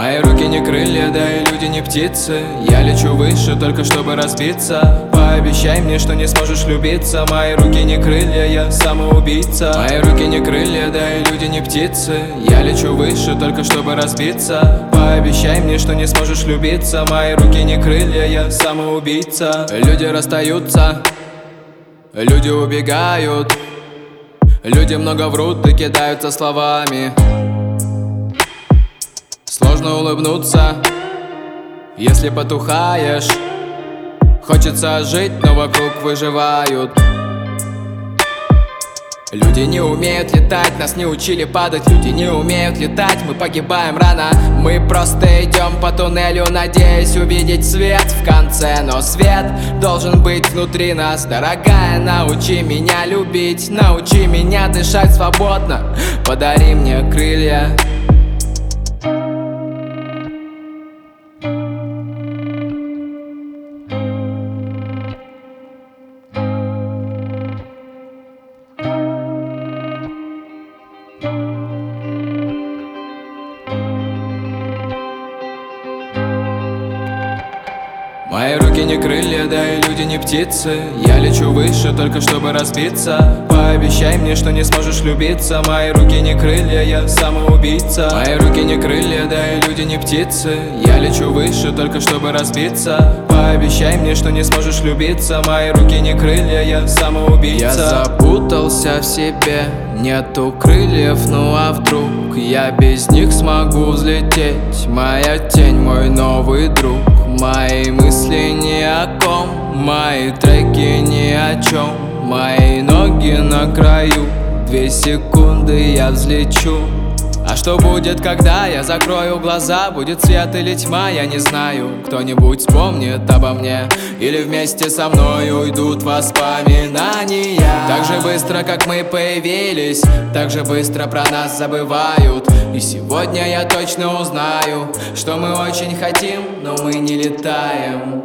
Мои руки не крылья, да и люди не птицы. Я лечу выше, только чтобы разбиться. Пообещай мне, что не сможешь любиться. Мои руки не крылья, я самоубийца. Мои руки не крылья, да и люди не птицы. Я лечу выше, только чтобы разбиться. Пообещай мне, что не сможешь любиться. Мои руки не крылья, я самоубийца. Люди расстаются, люди убегают, люди много врут и кидаются словами. Сложно улыбнуться, если потухаешь. Хочется жить, но вокруг выживают. Люди не умеют летать, нас не учили падать. Люди не умеют летать, мы погибаем рано. Мы просто идем по туннелю, надеясь увидеть свет в конце. Но свет должен быть внутри нас. Дорогая, научи меня любить, научи меня дышать свободно. Подари мне крылья. Мои руки не крылья, да и люди не птицы. Я лечу выше, только чтобы разбиться. Пообещай мне, что не сможешь любиться. Мои руки не крылья, я самоубийца. Мои руки не крылья, да и люди не птицы. Я лечу выше, только чтобы разбиться. Пообещай мне, что не сможешь любиться. Мои руки не крылья, я самоубийца. Я запутался в себе, нету крыльев, ну а вдруг я без них смогу взлететь? Моя тень, мой новый друг. Мои мысли ни о ком, мои треки ни о чем. Мои ноги на краю, 2 секунды я взлечу. А что будет, когда я закрою глаза? Будет свет или тьма, я не знаю. Кто-нибудь вспомнит обо мне, или вместе со мной уйдут воспоминания. Так же быстро, как мы появились, так же быстро про нас забывают. И сегодня я точно узнаю, что мы очень хотим, но мы не летаем.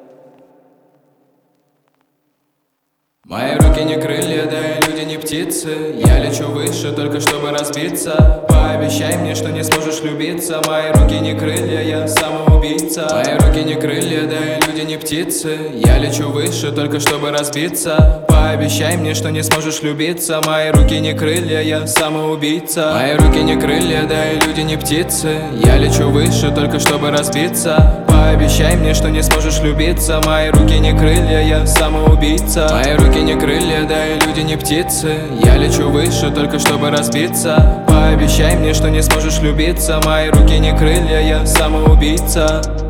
Мои руки не крылья, да и люди не птицы. Я лечу выше, только чтобы разбиться. Пообещай мне, что не сможешь любиться. Мои руки не крылья, я самоубийца. Мои руки не крылья, да и люди не птицы. Я лечу выше, только чтобы разбиться. Пообещай мне, что не сможешь любиться. Мои руки не крылья, я самоубийца. Мои руки не крылья, да и люди не птицы. Я лечу выше, только чтобы разбиться. Пообещай мне, что не сможешь любиться. Мои руки не крылья, я самоубийца. Мои руки не крылья, да и люди не птицы. Я лечу выше, только чтобы разбиться. Пообещай мне, что не сможешь любиться. Мои руки не крылья, я самоубийца.